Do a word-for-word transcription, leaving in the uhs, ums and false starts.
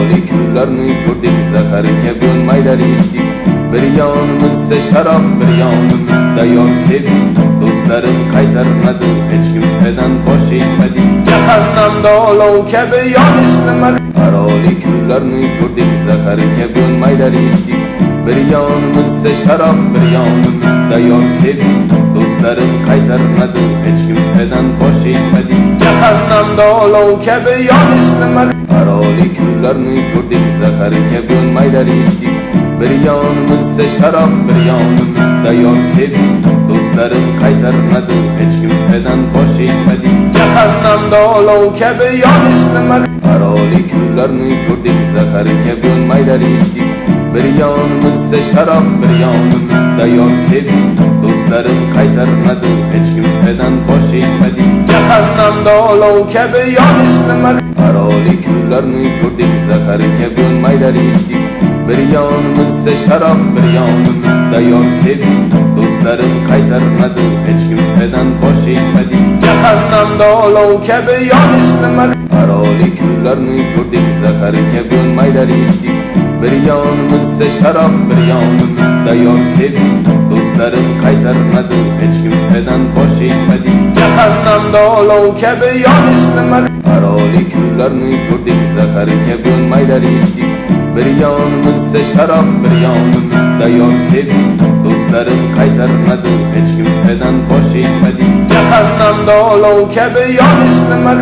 Qaroli kunlarni ko'rdik, zahar kabi maylar ichdik. Bir yonimizda sharob, bir yonimizda yor sevdik. Do'stlarim qaytarmadi, hech kimsadan bosh egmadik. Jahannamda olov kabi yonishni mal. Qaroli kunlarni ko'rdik, zahar kabi maylar ichdik. Bir yonimizda sharob, bir yonimizda yor sevdik. Do'stlarim qaytarmadi, hech kimsadan bosh egmadik. Jahannamda olov kabi yonishni mal. Qaroli kunlarni ko'rdik, zahar kabi maylar ichdik. Bir yonimizda sharob, bir yonimizda yor sevdik. Do'stlarim qaytarmadi, hech kimsadan bosh egmadik. Jahannamda olov kabi yonishni mal. Qaroli kunlarni ko'rdik, zahar kabi maylar ichdik. Bir yonimizda sharob, bir yonimizda yor sevdik. Do'stlarim qaytarmadi, hech kimsadan bosh egmadik. Jahannamda olov kabi yonishni mal. Qaroli kunlarni ko'rdik, zahar kabi maylar ichdik. Bir yonimizda sharob, bir yonimizda yor sevdik. Do'stlarim qaytarmadi, hech kimsadan bosh egmadik. Jahannamda olov kabi yonishni mal. Qaroli kunlarni ko'rdik, zahar kabi maylar ichdik. Bir yonimizda sharob, bir yonimizda yor sevdik. Do'stlarim qaytarmadi, hech kimsadan bosh egmadik. Jahannamda olov kabi yonishni mal. Qaroli kunlarni ko'rdik, zahar kabi maylar ichdik. Bir yonimizda sharob, bir yonimizda yor sevdik. Do'stlarim qaytarmadi, hech kimsadan bosh egmadik. Jahannamda olov kabi yonishni mal.